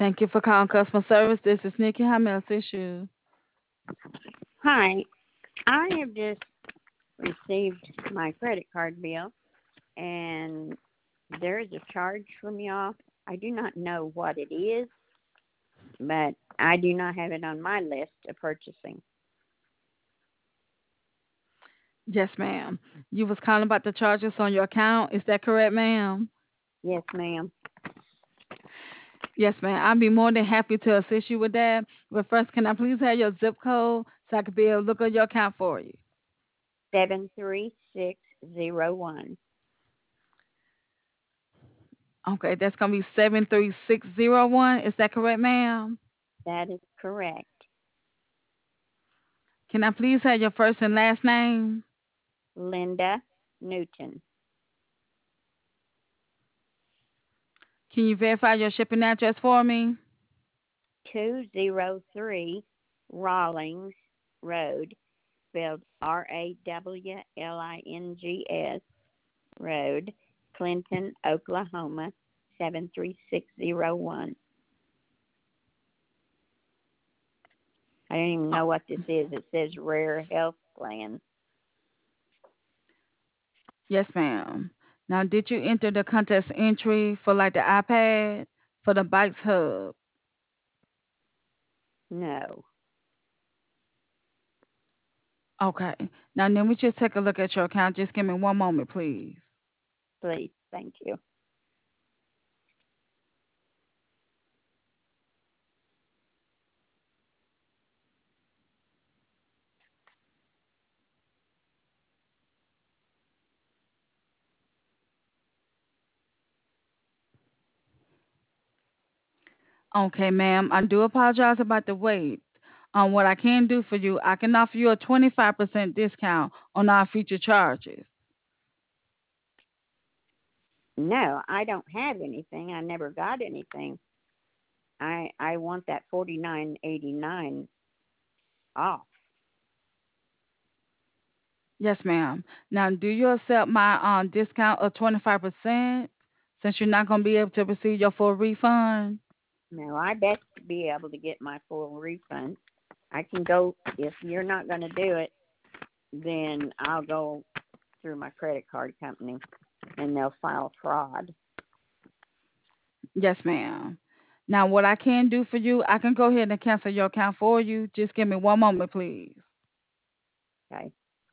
Thank you for calling customer service. This is Nikki. How may I assist you? Hi, I have just received my credit card bill, and there is a charge from y'all. I do not know what it is, but I do not have it on my list of purchasing. Yes, ma'am. You was calling about the charges on your account. Is that correct, ma'am? Yes, ma'am. Yes, ma'am. I'll be more than happy to assist you with that. But first, can I please have your zip code so I can be able to look at your account for you? 73601. Okay, that's gonna be 73601. Is that correct, ma'am? That is correct. Can I please have your first and last name? Linda Newton. Can you verify your shipping address for me? 203 Rawlings Road, spelled Rawlings Road, Clinton, Oklahoma, 73601. I don't even know what this is. It says Rare Health Plan. Yes, ma'am. Now, did you enter the contest entry for like the iPad for the Bikes Hub? No, Okay. Now, let me just take a look at your account. Just give me one moment, please. please. Thank you. Okay, ma'am. I do apologize about the wait. What I can do for you, I can offer you a 25% discount on our future charges. No, I don't have anything. I never got anything. I want that 49.89 off. Yes, ma'am. Now, do you accept my discount of 25% since you're not going to be able to receive your full refund? No, I best be able to get my full refund. I can go if you're not going to do it. Then I'll go through my credit card company, and they'll file fraud. Yes, ma'am. Now, what I can do for you, I can go ahead and cancel your account for you. Just give me one moment, please. Okay.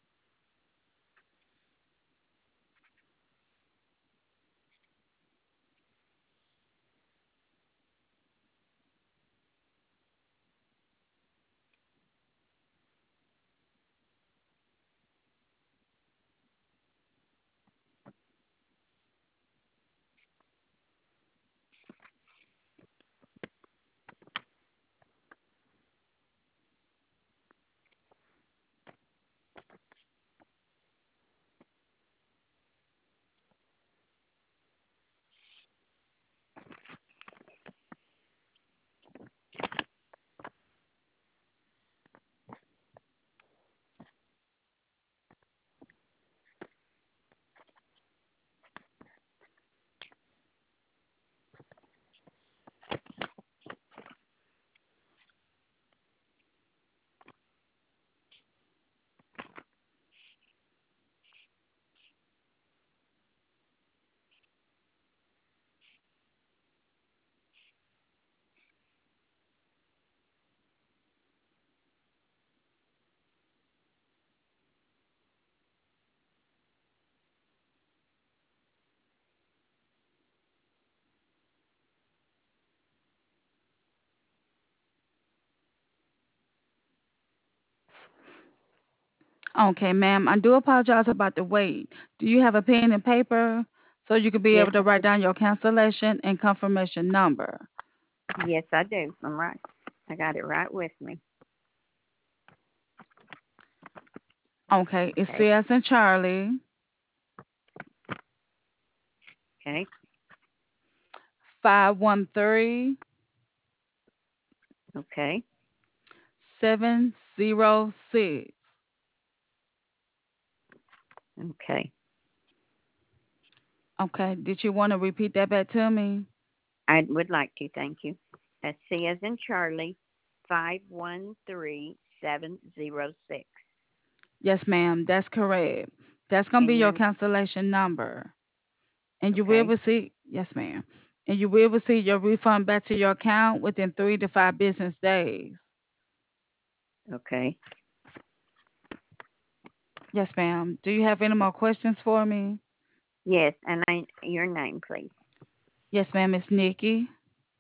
Okay, ma'am. I do apologize about the wait. Do you have a pen and paper so you can be Yes, able to write down your cancellation and confirmation number? yes, I do. I'm right. I got it right with me. Okay, it's Okay. C as in Charlie, Okay. 513 Okay. 706. Okay. Okay, did you want to repeat that back to me? I would like to. Thank you. C as in Charlie, 513706. Yes, ma'am. That's correct. That's gonna be And your your cancellation number. And you will okay, receive, yes, ma'am. And you will receive your refund back to your account within 3 to 5 business days. okay. Yes, ma'am. Do you have any more questions for me? Yes, and your name, please. Yes, ma'am. It's Nikki.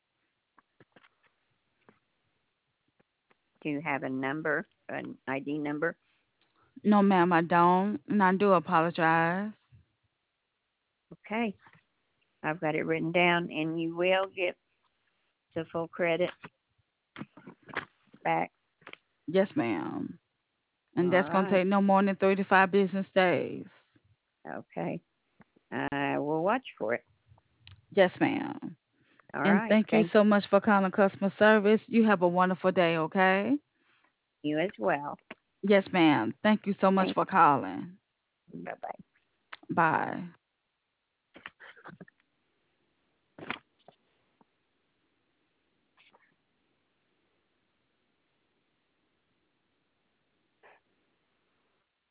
Do you have a number, an ID number? No, ma'am, I don't. And I do apologize. Okay, I've got it written down, and you will get the full credit back. Yes, ma'am. And All that's going to right. take no more than 3 to 5 business days. Okay. I will watch for it. Yes, ma'am. All And right. thank you Thank so much for calling customer service. You have a wonderful day, okay? you as well. Yes, ma'am. Thank you so much Thank for calling. you. Bye bye. Bye.